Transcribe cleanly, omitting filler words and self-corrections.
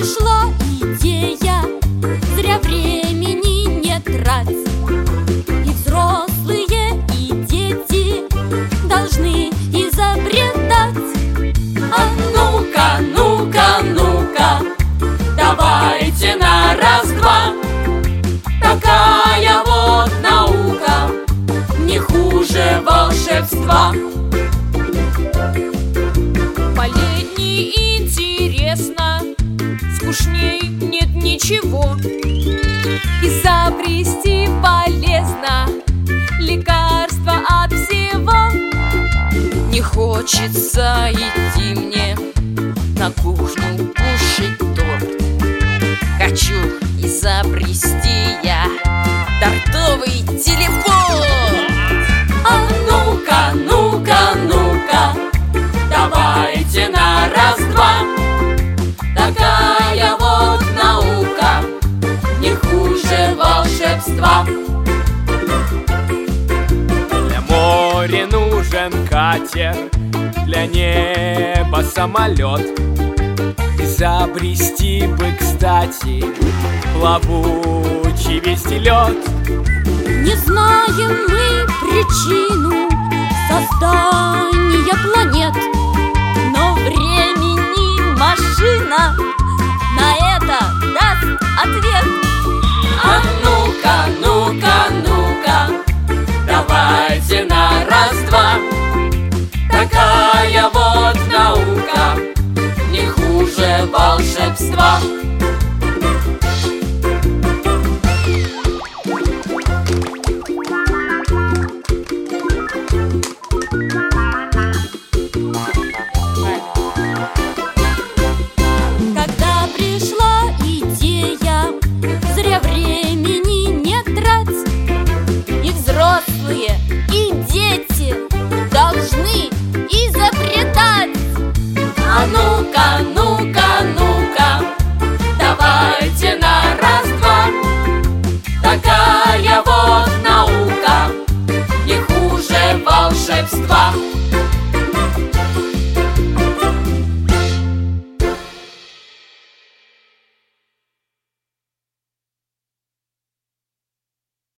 пришла идея, зря времени не трать. И взрослые, и дети должны изобретать. А ну-ка, ну-ка, ну-ка, давайте на раз-два. Такая вот наука, не хуже волшебства. Полезней интересно, скучней нет ничего. Изобрести полезно, лекарство от всего. Не хочется идти мне на кухню кушать торт. Хочу изобрести я тортовый телепорт. А ну-ка, ну-ка, ну-ка, давайте на раз-два. Такая вот наука, не хуже волшебства. Для моря нужен катер, для неба самолет. Изобрести бы, кстати, плавучий вертолет. Не знаем мы причину создания планет, но времени машина на это даст ответ. А ну-ка, ну-ка, ну-ка, давайте на раз-два. Такая вот наука, не хуже волшебства. Когда пришла идея, зря времени не трать. И взрослые, и дети должны изобретать. А ну-ка, ну-ка, ну-ка, давайте на раз-два. Такая вот наука, не хуже волшебства.